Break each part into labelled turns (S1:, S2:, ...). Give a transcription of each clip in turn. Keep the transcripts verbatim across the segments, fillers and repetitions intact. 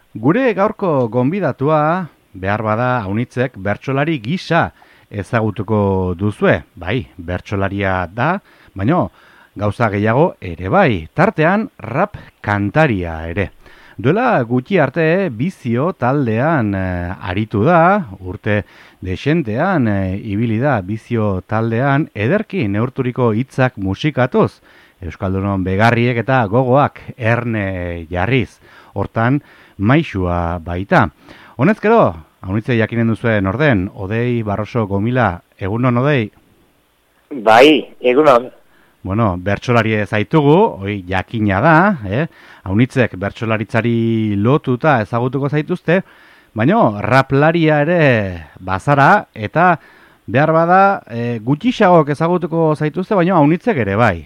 S1: Gure gaurko gonbidatua, behar bada Aunitzek bertsolari gisa ezagutuko duzue. Bai, bertsolaria da, baina gauza gehiago ere bai, tartean rap kantaria ere. Duela gutxi arte bizio taldean eh, aritu da, urte desentean eh, ibili da bizio taldean ederki neurturiko hitzak musikatuz, Euskaldunon begarriek eta gogoak erne jarriz, hortan maixua baita. Honezkero, Aunitze jakinen duzuen orden, Odei Barroso Gomila, egunon Odei?
S2: Bai, egunon.
S1: Bueno, bertsolari zaitugu, hoi jakina da, eh? Aunitzek bertsolaritzari lotuta ezagutuko zaituzte, baina raplaria ere bazara, eta behar bada e, gutxixagok ezagutuko zaituzte, baina Aunitzek ere bai.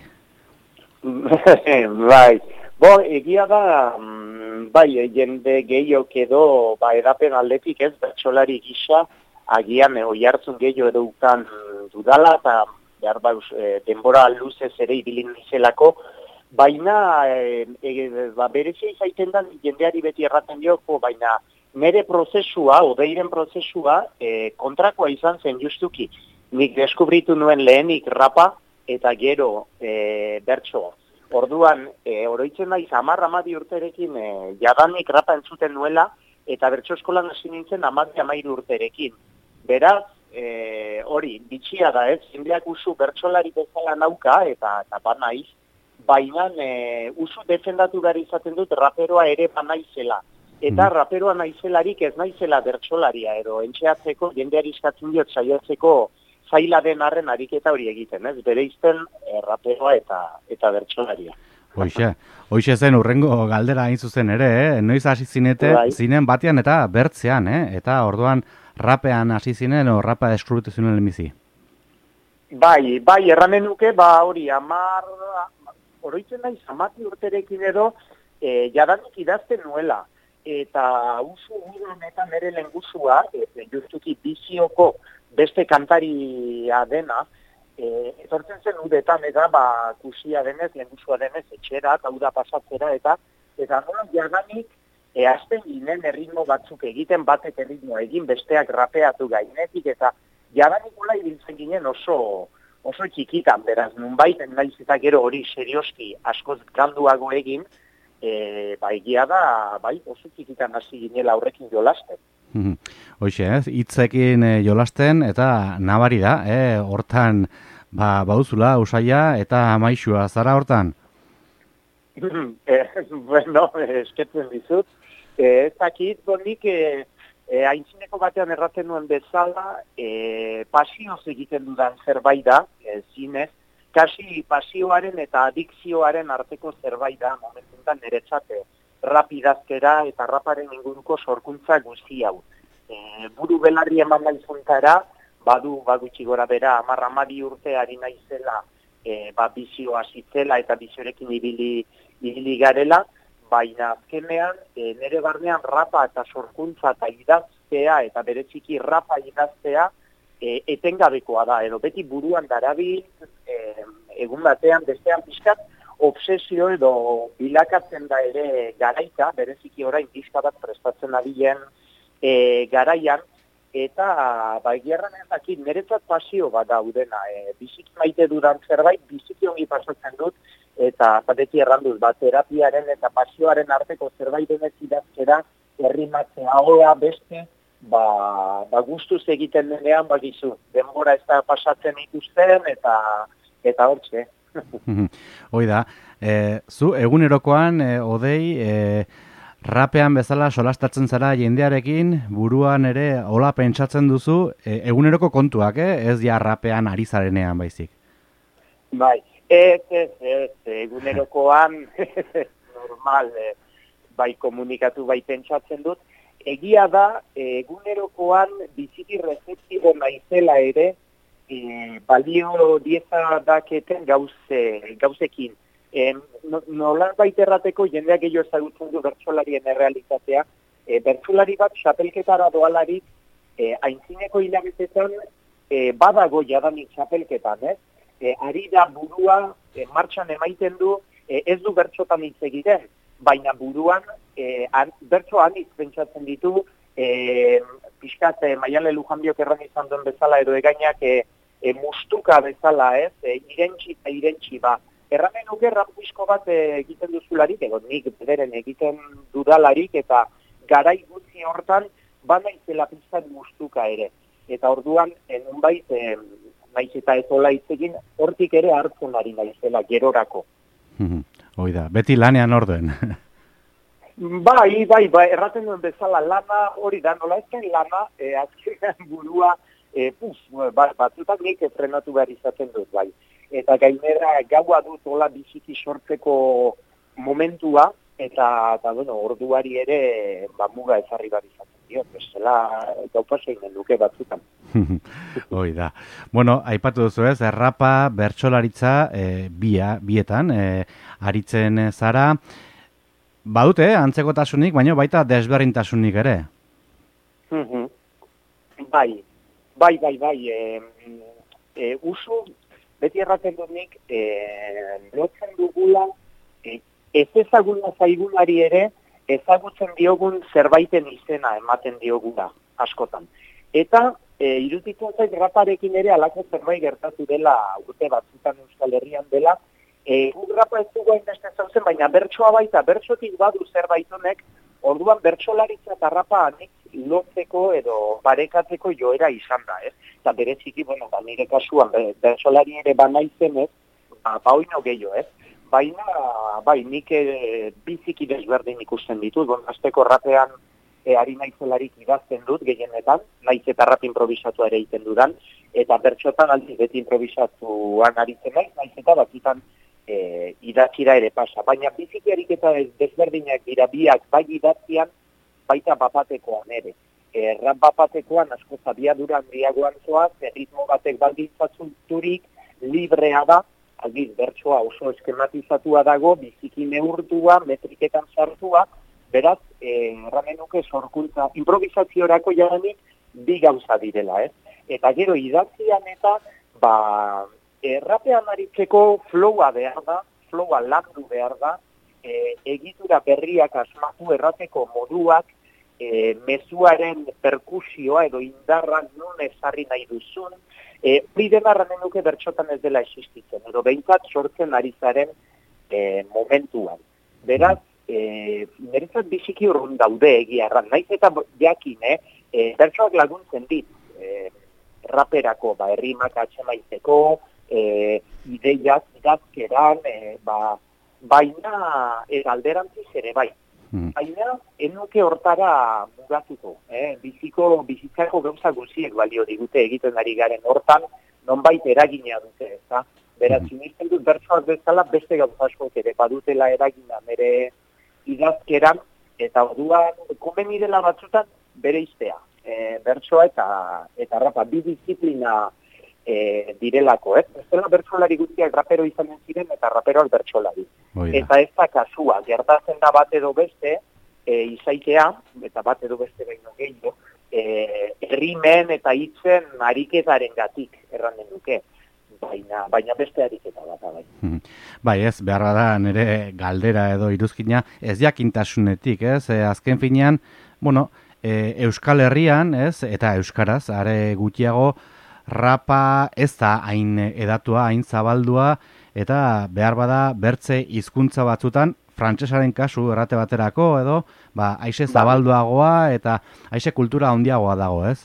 S2: Bai, bo, egia da, bai, jende gehiok edo, ba, edapen aldetik ez, bertsolari gisa, agian e, oihartzun gehiago edo ukan dudala, eta behar ba, e, denbora luzez ere ibilin nizelako, baina e, e, ba, berezia izaiten da jendeari beti erraten dioko, baina nire prozesua, Odeiren prozesua, e, kontrakoa izan zen justuki. Nik deskubritu nuen lehenik rapa, eta gero e, bertsoa. Orduan, e, oroitzen naiz hamar amadi urterekin e, jadanik rapa entzuten nuela, eta bertso eskolan hasi nintzen amadi amairu urterekin. Beraz, e, hori, bitxia da ez, jendeak usu bertsolari bezala nauka, eta, eta ba naiz, baina e, usu defendatu behar izaten dut raperoa ere ba naizela. Eta mm. raperoa naizelarik ez naizela bertsolaria, edo entxeatzeko, jendeari eskatzen diot saiatzeko zaila den arren ariketa hori egiten, ez? Bere izten e, raperoa eta, eta bertsolaria.
S1: Hoixe, hoixe zen urrengo galdera hain zuzen ere, eh? Noiz hasi zinete,
S2: Bai.
S1: zinen batean eta bertzean, eh? Eta orduan rapean hasi zinen o rapa deskrubitu zinen lemizi?
S2: Bai, bai, erranen nuke, ba hori, amar, oroitzen naiz, amati urterekin edo, e, jadanik idazten nuela. Eta usu gudan eta nire lengusua, e, justuki bizioko beste kantaria dena, e, etortzen zen udetan, eta ba, kusia denez, lengusua denez, etxera, eta uda pasatzera, eta eta nola jadanik, e, azten ginen erritmo batzuk egiten, batek erritmoa egin, besteak rapeatu gainetik, eta jadanik nola ibiltzen ginen oso, oso txikitan, beraz, nunbait, naiz eta gero hori serioski askoz ganduago egin, e, ba, egia da, bai, oso txikitan hasi ginela aurrekin jolasten.
S1: Hoxe, ez, hitzekin e, jolasten, eta nabari da, eh? Hortan, ba, bauzula, usaia, eta maixua, zara hortan?
S2: eh, bueno, esketzen dizut. Eh, ez dakit, bonik, eh, eh, aintzineko batean erraten nuen bezala, eh, pasioz egiten dudan zerbait da, eh, zinez, kasi pasioaren eta adikzioaren arteko zerbait da, momentuntan niretzate, rapidazkera eta raparen inguruko sorkuntza guzti hau. E, buru belarri eman naizuntara, badu bagutxi gora bera, amarra amadi urte ari naizela, e, ba, bizio hasitzela eta biziorekin ibili, ibili garela, baina azkenean e, nire barnean rapa eta sorkuntza eta idaztea eta bereziki rapa idaztea e, etengabekoa da, edo beti buruan darabil, e, egun batean bestean pixkat, obsesio edo bilakatzen da ere garaita, bereziki orain pixka bat prestatzen abilen e, garaian, eta ba, egierran ez dakit, niretzat pasio bat daudena, e, biziki maite dudan zerbait, biziki ongi pasatzen dut, eta beti erranduz, ba, terapiaren eta pasioaren arteko zerbait denez idazkera, herrimatzea, hoa, beste, ba, ba gustuz egiten denean, bagizu, denbora ez da pasatzen ikusten, eta eta hortxe.
S1: Hoi da, e, zu egunerokoan, e, Odei, e, rapean bezala solastatzen zara jendearekin, buruan ere hola pentsatzen duzu, e, eguneroko kontuak, eh? Ez ja rapean ari zarenean baizik.
S2: Bai, ez, ez, ez, egunerokoan normal, e, bai komunikatu, bai pentsatzen dut. Egia da, egunerokoan biziki rezeptibo naizela ere, E, balio dieza daketen gauze, gauzekin. E, no, nola baiterrateko jendeak gehiago ezagutzen du bertsolarien errealitatea. E, bertsolari bat xapelketara doalarik e, aintzineko hilabetetan e, badago jadanik xapelketan, eh? E, ari da burua e, martxan emaiten du, e, ez du bertsotan hitz egiten, baina buruan e, an, bertso anitz pentsatzen ditu, e, pixkat e, Maiale Lujanbiok erran izan duen bezala edo egainak e, e, mustuka bezala, ez, e, irentxi eta irentxi ba. Erramen nuke rapuisko bat e, egiten duzularik, edo nik bederen egiten dudalarik, eta garai gutxi hortan, bana izela pizan mustuka ere. Eta orduan, enunbait, e, naiz eta ez hola izegin, hortik ere hartzen ari naizela, gerorako.
S1: Hoi da, beti lanean orduen.
S2: Bai, bai, bai, erraten duen bezala lana hori da, nola ezken lana, e, azkenean burua, e, puf, bat, batzutak nik frenatu behar izaten dut, bai. Eta gainera gaua dut hola biziki sortzeko momentua, eta, eta bueno, orduari ere ba, muga ezarri behar izaten diot, bestela gaupaseinen duke batzutan.
S1: Hoi da. Bueno, aipatu duzu ez, rapa, bertsolaritza, e, bia, bietan, e, aritzen zara, badute, eh, antzekotasunik, baina baita desberdintasunik ere.
S2: Bai, bai, bai, bai, e, e, usu, beti erraten dut nik, e, lotzen dugula, e, ez ezaguna zaigunari ere, ezagutzen diogun zerbaiten izena ematen diogula, askotan. Eta, e, iruditzen zait raparekin ere alako zerbait gertatu dela, urte batzutan Euskal Herrian dela, e, guk rapa ez dugu hainbeste zauzen, baina bertsoa baita, bertsotik badu zerbait honek, orduan bertsolaritza eta rapa anik lotzeko edo barekatzeko joera izan da, ez? Eta bereziki, bueno, ba, nire kasuan, bertsolari ere banaizen, ez? Ba, ba oino gehiago, ez? Baina, bai, nik e, biziki desberdin ikusten ditut, bon, azteko rapean e, ari naizelarik idazten dut, gehienetan, naiz eta rap improvisatu ere egiten dudan, eta bertsotan aldiz beti improvisatuan aritzen naiz, naiz eta bakitan e, idatzira ere pasa. Baina biziki ariketa desberdinak dira biak, bai idatzian, baita bapatekoan ere. E, rap bapatekoan asko zabiadura handiagoan zoaz, ritmo batek baldintzatzunturik, librea da, aldiz bertsoa oso eskematizatua dago, biziki neurtua, metriketan sartua, beraz, erramen nuke sorkuntza, improvisaziorako jadanik bi gauza direla, ez? Eta gero idatzian eta, ba, errapean aritzeko flowa behar da, flowa landu behar da, e, egitura berriak asmatu errateko moduak, e, mezuaren perkusioa edo indarra nun ezarri nahi duzun, hori e, denarranen nuke bertxotan ez dela existitzen, edo behintzat sortzen ari zaren e, momentuan. Beraz, e, niretzat biziki urrun daude egia erran, naiz eta jakin, eh, e, bertsoak laguntzen dit, e, raperako, ba, errimak atxemaiteko, e, ideiak, idazkeran, e, ba, baina eralderantziz ere bai. Baina, enuke hortara mugatuko, eh? Biziko, bizitzako gauza guziek balio digute egiten ari garen hortan, nonbait eragina dute, ez? Beraz, sinisten dut bertsoak bezala, beste gauza askok ere badutela eragina mere idazkeran, eta orduan, konbeni dela batzutan, bere iztea. E, bertsoa eta, eta rapa, bi disiplina e, direlako, ez? Ez dela bertsolari guztiak rapero izanen ziren, eta raperoak bertsolari. Eta ez da kasua, gertatzen da bat edo beste, e, izaitea, eta bat edo beste baino gehiago, e, rimen eta hitzen ariketaren gatik, erranen duke, baina, baina beste ariketa bat, bai.
S1: Hmm. Bai, ez, behar da nire galdera edo iruzkina, ez jakintasunetik, ez, e, azken finean, bueno, e, Euskal Herrian, ez, eta Euskaraz, are gutxiago, rapa ez da hain edatua, hain zabaldua, eta behar bada bertze hizkuntza batzutan, frantsesaren kasu errate baterako, edo, ba, aixe zabalduagoa eta aixe kultura handiagoa dago, ez?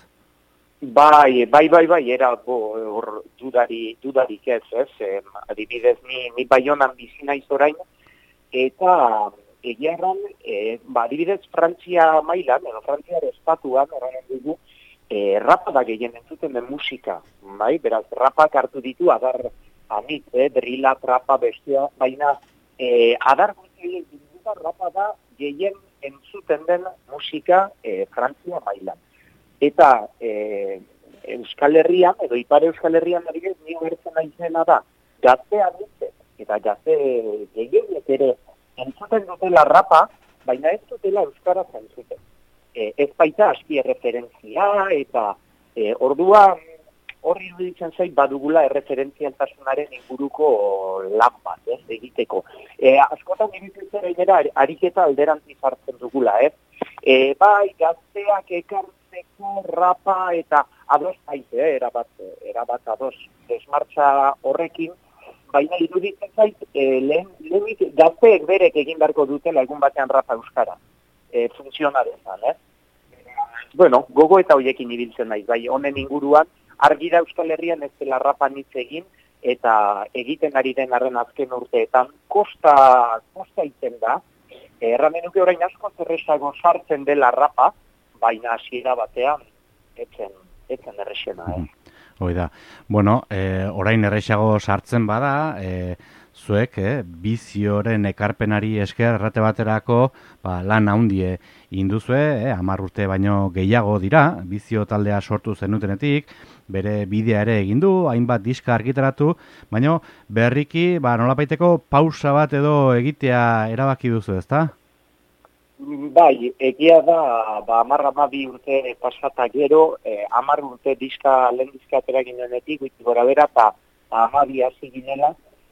S2: Bai, bai, bai, bai, era, bo, hor, dudari, dudarik ez, ez, eh, adibidez, ni, ni Baionan bizi naiz orain, eta egia erran, eh, ba, adibidez, Frantzia mailan, edo Frantziar estatuan, erranen dugu, eh, rapa da gehien entzuten den musika, bai, beraz, rapak hartu ditu, adar, amit, eh, drila, trapa, bestia, baina eh, adar guzti rapa da gehien entzuten den musika eh, Frantzia mailan. Eta eh, Euskal Herrian, edo Ipar Euskal Herrian adibidez, ni gertzen naizena da, gazte amitzek, eta gazte gehienek ere entzuten dutela rapa, baina ez dutela euskaraz entzuten. E, ez baita aski erreferentzia, eta e, orduan horri iruditzen zait badugula erreferentzialtasunaren inguruko lan bat, ez, egiteko. E, askotan iruditzen gainera ariketa alderantziz hartzen dugula, ez? E, bai, gazteak ekartzeko rapa eta ados zait, eh, erabat, erabat ados desmartxa horrekin, baina iruditzen zait, e, lehen, lehenik gazteek berek egin beharko dutela egun batean rapa euskara, e, funtzionarezan, ez? Bueno, gogo eta hoiekin ibiltzen naiz, bai, honen inguruan, argi da Euskal Herrian ez dela rapa hitz egin, eta egiten ari den arren azken urteetan, kosta, kosta iten da, erramen nuke orain asko zerresago sartzen dela rapa, baina hasiera batean, etzen, etzen errexena, eh?
S1: Hoi da. Bueno, e, orain errexago sartzen bada, e, zuek, eh, bizioren ekarpenari esker errate baterako ba, lan handie induzue, eh, hamar urte baino gehiago dira, bizio taldea sortu zenutenetik, bere bidea ere egin du, hainbat diska argitaratu, baino berriki ba, nolabaiteko pausa bat edo egitea erabaki duzu, ezta?
S2: Bai, egia da, ba, hamar hamabi urte pasata gero, eh, hamar urte diska, lehen diska atera ginenetik, guiti gora bera, eta hamabi hasi ginela,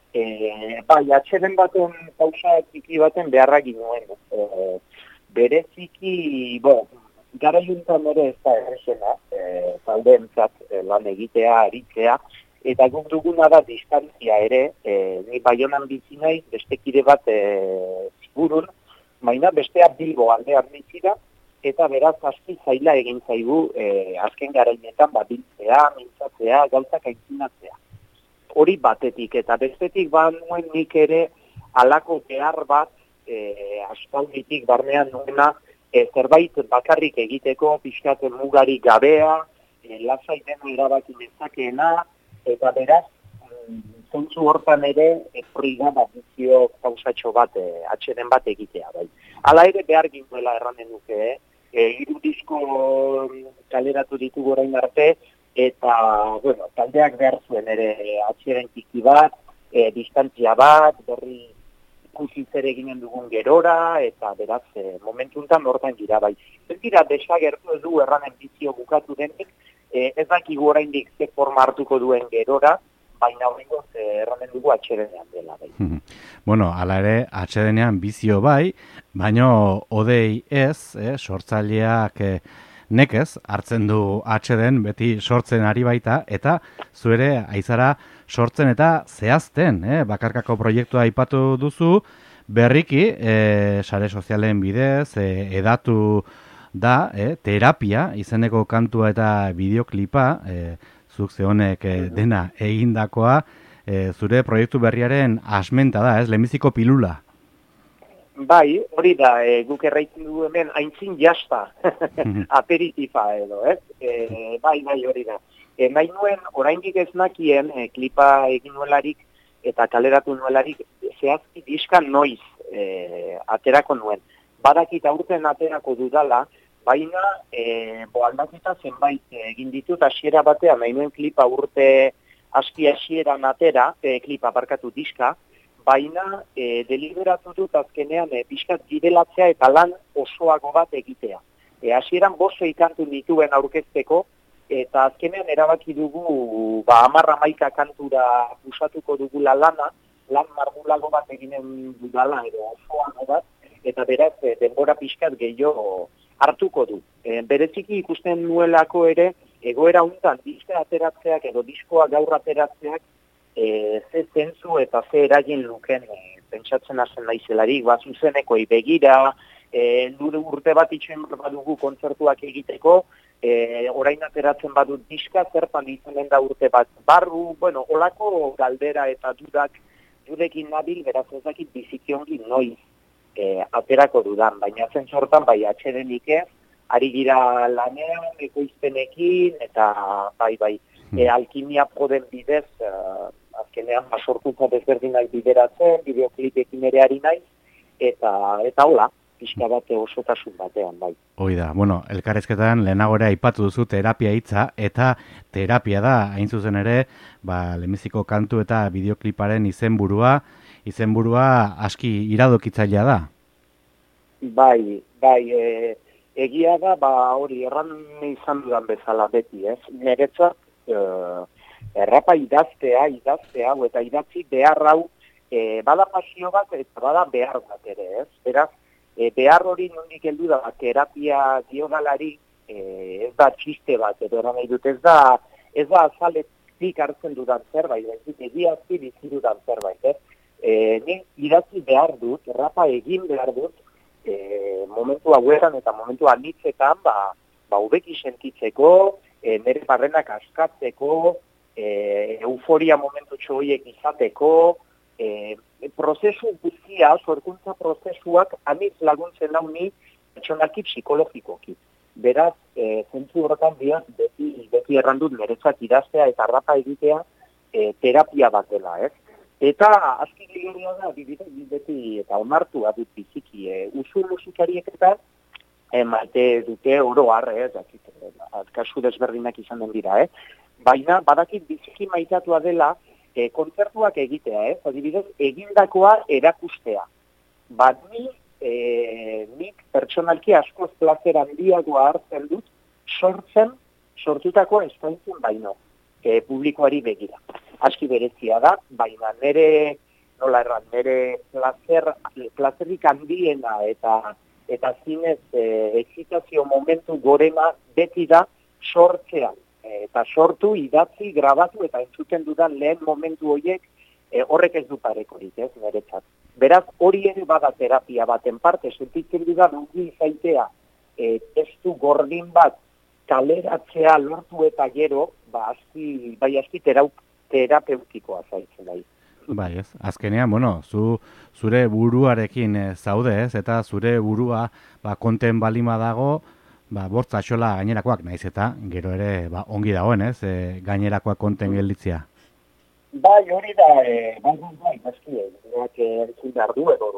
S2: E, bai, atxeden baten, pausa txiki baten beharra ginoen. E, bereziki, bo, gara juntan ere ez da errexena, e, taldeentzat e, lan egitea, aritzea, eta guk duguna da distantzia ere, e, ni Baionan bizi nahi, beste kide bat e, zigurun, baina bestea Bilbo aldean bizi da, eta beraz aski zaila egin zaigu e, azken garainetan ba, biltzea, mintzatzea, gauzak aintzinatzea. Hori batetik, eta bestetik ba nuen nik ere alako behar bat e, aspalditik barnean nuena e, zerbait bakarrik egiteko, pixkaten mugari gabea, e, lasai dena erabaki nezakeena, eta beraz, zontzu hortan ere, horri da bat bizio pausatxo bat, e, atxeden bat egitea. Bai. Hala ere behar ginduela erranen duke, eh? e, hiru disko kaleratu ditugu orain arte, eta, bueno, taldeak behar zuen ere atxeren tiki bat, e, distantzia bat, berri ikusi zer eginen dugun gerora, eta beraz, e, momentuntan hortan gira bai. Ez dira, desagertu ez du erranen bizio bukatu denik, e, ez dakigu oraindik ze forma hartuko duen gerora, baina horrengoz erranen dugu atxedenean dela bai.
S1: Bueno, hala ere, atxedenean bizio bai, baina odei ez, eh, sortzaileak eh, nekez, hartzen du atxeden, beti sortzen ari baita, eta zuere aizara sortzen eta zehazten, eh? Bakarkako proiektua aipatu duzu, berriki, eh, sare sozialen bidez, eh, edatu da, eh, terapia, izeneko kantua eta bideoklipa, eh, zuk zehonek eh, dena egindakoa, eh, zure proiektu berriaren asmenta da, ez, lehenbiziko pilula.
S2: Bai, hori da, e, guk erraitzen du hemen aintzin jasta, aperitifa edo, ez? E, bai, bai, hori da. E, nahi nuen, oraindik ez nakien, e, klipa egin nuelarik eta kaleratu nuelarik, zehazki diska noiz e, aterako nuen. Badakit aurten aterako dudala, baina e, bo aldaketa zenbait egin ditut hasiera batean, nahi nuen klipa urte aski hasieran atera, e, klipa barkatu diska, baina e, deliberatu dut azkenean e, pixkat gidelatzea eta lan osoago bat egitea. E, hasieran boso ikantu dituen aurkezteko, eta azkenean erabaki dugu ba, amarra maika kantura usatuko dugula lana, lan margulago bat eginen dudala, edo osoago bat, eta beraz e, denbora pixkat gehiago hartuko du. E, bereziki ikusten nuelako ere, egoera untan diska ateratzeak edo diskoa gaur ateratzeak, E, ze zentzu eta ze eragin luken e, pentsatzen hazen naizelarik, bat zuzenekoi begira, e, lure urte bat itxen badugu kontzertuak egiteko, e, orain ateratzen badut diska, zertan izanen da urte bat barru, bueno, olako galdera eta dudak dudekin nabil, beraz ez dakit bizikiongi noiz e, aterako dudan, baina zentzortan bai atxedenik ez, ari gira lanean, ekoizpenekin, eta bai, bai, e, alkimia poden bidez, uh, azkenean basorkuntza desberdinak bideratzen, bideoklipekin ere ari naiz, eta eta hola, pixka bate osotasun batean, bai.
S1: Hoi da, bueno, elkarrezketan lehenago ere aipatu duzu terapia hitza, eta terapia da, hain zuzen ere, ba, lehenbiziko kantu eta bideokliparen izenburua, izenburua aski iradokitzailea da.
S2: Bai, bai, e, egia da, ba hori erran izan dudan bezala beti, ez? Niretzat, uh, errapa idaztea, idaztea, hau eta idatzi behar hau, e, bada pasio bat eta bada behar bat ere, ez? Beraz, e, behar hori nondik heldu da, terapia diodalari, e, ez da txiste bat, edo eran nahi dut, ez da, ez da azaletik hartzen dudan zerbait, ez egiazki bizi dudan zerbait, ez? E, ni idatzi behar dut, errapa egin behar dut, e, momentu hauetan eta momentu anitzetan, ba, ba ubeki sentitzeko, e, nire barrenak askatzeko, e, euforia momentu txoiek izateko, e, prozesu guztia, sorkuntza prozesuak anitz laguntzen hau ni pertsonalki psikologikoki. Beraz, e, zentzu horretan diat, beti, beti errandut niretzat idaztea eta errapa egitea e, terapia bat dela, ez? Eta azki gehiagoa da, bibide, beti eta onartu adut biziki, e, usu musikariek eta e, maite dute oro harre, ez, kasu desberdinak izan den dira, eh? Baina badakit biziki maitatua dela e, kontzertuak egitea, ez? Adibidez, egindakoa erakustea. Bat ni, e, nik pertsonalki askoz plazer handiagoa hartzen dut, sortzen, sortutako eskaintzen baino, e, publikoari begira. Aski berezia da, baina nire, nola erran, nire placer, placerik handiena eta eta zinez e, excitazio momentu gorena beti da sortzean. E, eta sortu, idatzi, grabatu eta entzuten dudan lehen momentu horiek e, horrek ez du parekorik, ez, niretzat. Beraz, hori ere bada terapia baten parte, sentitzen dudan ongi izaitea e, testu gordin bat kaleratzea lortu eta gero, ba, aski, bai aski terau, terapeutikoa zaitzen nahi.
S1: Bai, ez. Azkenean, bueno, zu, zure buruarekin e, zaude, ez, eta zure burua ba, konten balima dago, ba, bortza xola gainerakoak naiz eta gero ere ba, ongi dagoen, ez, e, gainerakoak konten gelditzea.
S2: Bai, hori da, e, bai, bai, bai, baski, eginak entzun behar du, edo,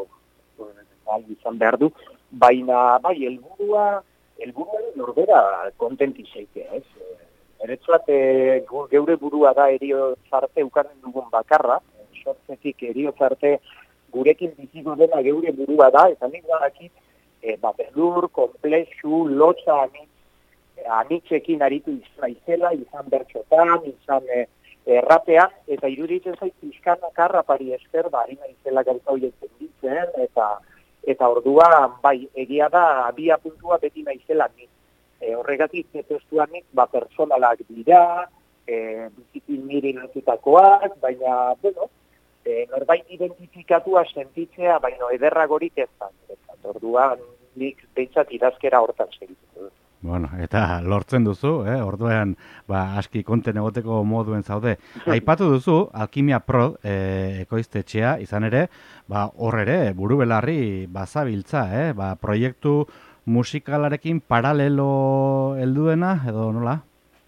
S2: bai, izan behar du, baina, bai, helburua, helburua norbera kontenti zeitea, ez, eretzat, e, geure burua da eriotzarte ukarren dugun bakarra, sortzetik eriotzarte gurekin biziko dena geure burua da, eta nik badakit, e, ba, belur, komplexu, lotza anitz, anitzekin aritu izan izela, izan bertxotan, izan e, errapean, eta iruditzen zait pizkanak harrapari esker, ba, harina izela gauza horiek zenditzen, eta, eta orduan, bai, egia da, abia puntua beti naizela nik. E, horregatik testuan nik, ba, personalak dira, e, bizikin niri lotutakoak, baina, bueno, e, norbait identifikatua sentitzea, baina ederragorik ez da. Orduan, nik behintzat idazkera hortan segituko dut.
S1: Bueno, eta lortzen duzu, eh? Orduan, ba, aski konten egoteko moduen zaude. Aipatu duzu, Alkimia Prod, eh, ekoiztetxea, izan ere, ba, hor ere, buru belarri bazabiltza, eh? Ba, proiektu musikalarekin paralelo helduena, edo nola?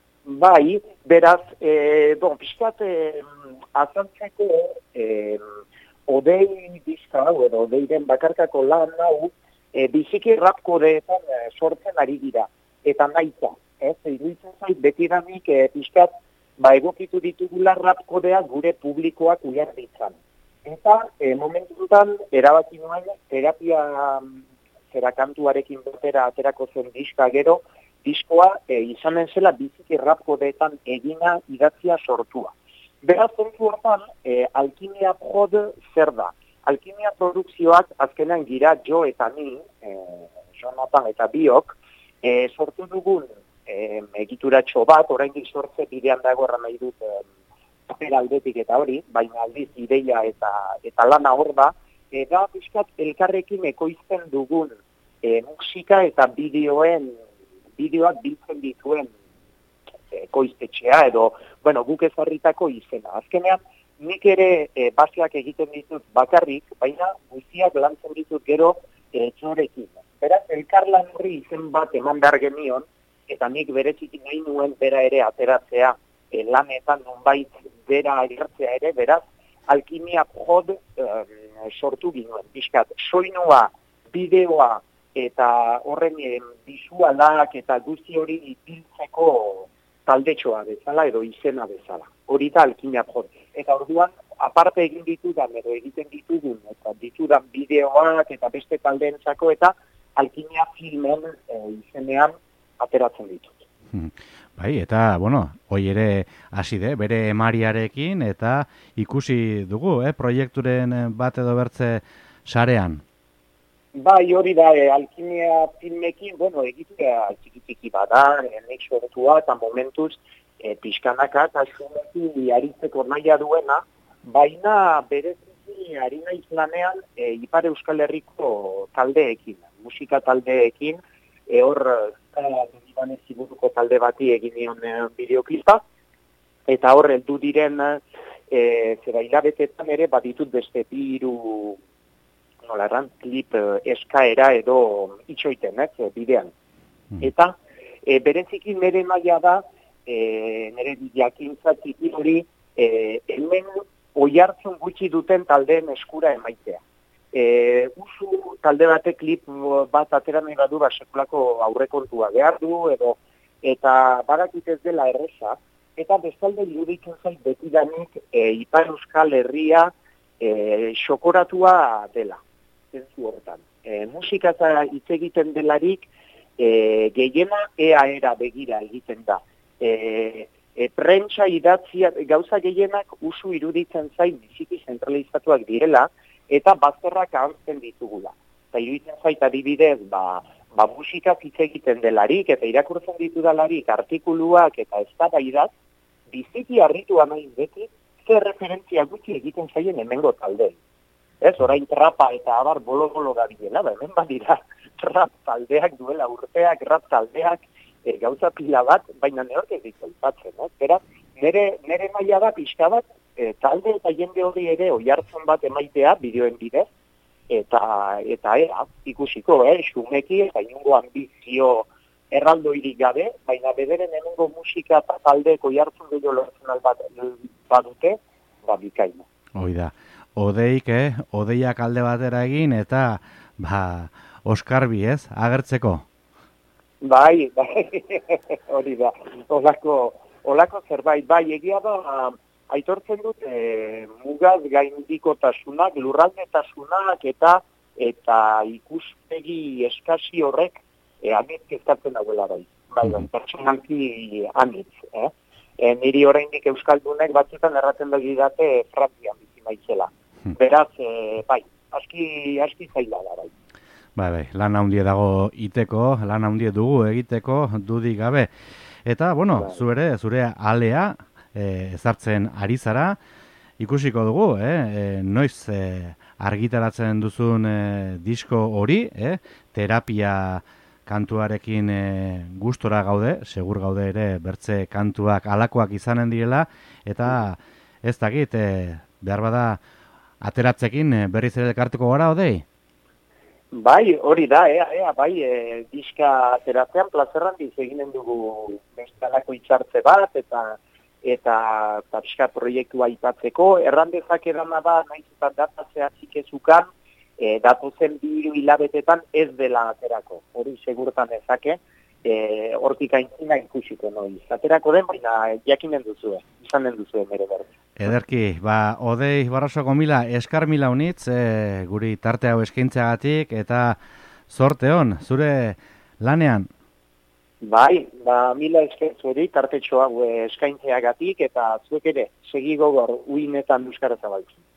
S2: Bai, beraz, e, bon, pixkat, e, azaltzeko, e, odei diska hau, edo odeiren bakarkako lan hau, e, biziki rap kodeetan e, sortzen ari dira, eta naita, ez, iruditzen zait, betidanik e, pixkat, ba, egokitu ditugula rap kodea gure publikoak uler ditzan. Eta, e, momentutan, erabaki nuen, terapia zera kantuarekin batera aterako zen diska gero, diskoa e, izanen zela biziki rap kodeetan egina idatzia sortua. Beraz, zentzu hortan, e, Alkimia Prod zer da? Alkimia produkzioak azkenean gira jo eta ni, e, Jonathan eta biok, e, sortu dugun e, egituratxo bat, oraindik sortze bidean dago erran nahi dut e, paper aldetik eta hori, baina aldiz ideia eta, eta lana hor da, eta pixkat elkarrekin ekoizten dugun e, musika eta bideoen, bideoak biltzen dituen ekoiztetxea edo, bueno, guk ezarritako izena. Azkenean, nik ere e, baseak egiten ditut bakarrik, baina guztiak lantzen ditut gero e, txorekin. Beraz, elkarlan horri izen bat eman behar genion, eta nik berezikin nahi nuen bera ere ateratzea e, lanetan nonbait bera agertzea ere, beraz, Alkimia Prod um, sortu ginoen, pixkat, soinua, bideoa eta horren bisualak eta guzti hori ipiltzeko taldetxoa bezala edo izena bezala. Hori da Alkimia Prod. Eta orduan, aparte egin ditudan edo egiten ditugun, eta ditudan bideoak eta beste taldeentzako eta Alkimia Filmen e, izenean ateratzen ditut.
S1: Bai, eta, bueno, hoi ere hasi de, bere emariarekin, eta ikusi dugu, eh, proiekturen bat edo bertze sarean.
S2: Bai, hori da, e, alkimia filmekin, bueno, egitea txiki-txiki bada, e, nek sortua eta momentuz, e, pixkanaka eta xumeki aritzeko naia duena, baina bereziki ari naiz lanean e, Ipar Euskal Herriko taldeekin, musika taldeekin, e, hor Ibanez Ziburuko talde bati egin nion e, bideoklipa, eta hor heldu diren e, zera hilabetetan ere baditut beste biru nola erran, klip eh, eskaera edo itxoiten, ez, bidean. Mm. Eta e, bereziki nire maila da, e, nire jakintza txiki hori, e, hemen oihartzun gutxi duten taldeen eskura emaitea. E, usu talde batek klip bat atera nahi badu, ba, sekulako aurrekontua behar du, edo, eta badakit ez dela erreza, eta bestalde iruditzen zait betidanik e, Ipar Euskal Herria e, xokoratua dela. Zentzu hortan. E, musika hitz egiten delarik e, gehiena ea era begira egiten da. E, e, prentsa idatzia gauza gehienak usu iruditzen zain biziki zentralizatuak direla eta bazterrak ahantzen ditugula. Eta iruditzen zait adibidez, ba, ba musika hitz egiten delarik eta irakurtzen ditudalarik artikuluak eta eztabaidak biziki harritua naiz beti zer referentzia gutxi egiten zaien hemengo taldeen. Ez, orain trapa eta abar bolo-bolo gabilela, da hemen badira rap taldeak duela urteak, rap taldeak e, gauza pila bat, baina neork ez ditu aipatzen, ez? Beraz, nere, nere maila da pixka bat, e, talde eta jende hori ere oihartzun bat emaitea bideoen bidez, eta eta ea, ikusiko, eh, xumeki eta inungo ambizio erraldoirik gabe, baina bederen hemengo musika eta taldeek oihartzun gehiago lortzen albat badute, ba bikaina.
S1: Hoi da. Odeik, eh? Odeiak alde batera egin, eta, ba, Oskarbi, ez? Agertzeko.
S2: Bai, bai, hori da. Olako, olako zerbait, bai, egia da, aitortzen dut, e, mugaz gaindikotasunak, lurraldetasunak, eta eta ikuspegi eskasi horrek, e, anitz kezkatzen dagoela bai. Bai, bai, pertsonalki anitz, eh? E, niri oraindik euskaldunek batzutan erraten dugu date Frantzian bizi maitzela. Beraz, e, bai, aski, aski zaila da, bai.
S1: Bai, bai, lan handie dago iteko, lan handie dugu egiteko, dudik gabe. Eta, bueno, bai. zu ere, zure alea e, ezartzen ari zara, ikusiko dugu, eh? E, noiz e, argitaratzen duzun e, disko hori, eh? Terapia kantuarekin e, gustora gaude, segur gaude ere bertze kantuak alakoak izanen direla, eta ez dakit, e, behar bada, ateratzekin berriz ere elkartuko gara, Odei?
S2: Bai, hori da, ea, ea, bai, e, diska ateratzean plazerran diz eginen dugu bestalako itxartze bat, eta eta tapska proiektua aipatzeko. Errandezak edana da, nahiz eta datatzea txikezukan, e, datuzen biru hilabetetan ez dela aterako. Hori segurtan ezake, e, hortik aintzina ikusiko noiz. Aterako den, baina jakinen duzue, izanen duzue mere berri.
S1: Ederki, ba, Odei Barrosoko mila, eskar mila unitz, e, guri tarte hau eskaintzeagatik, eta zorte hon, zure lanean?
S2: Bai, ba, mila eskaintzu hori, tartetxo hau eskaintzeagatik, eta zuek ere, segi gogor, uinetan euskara zabaltzen.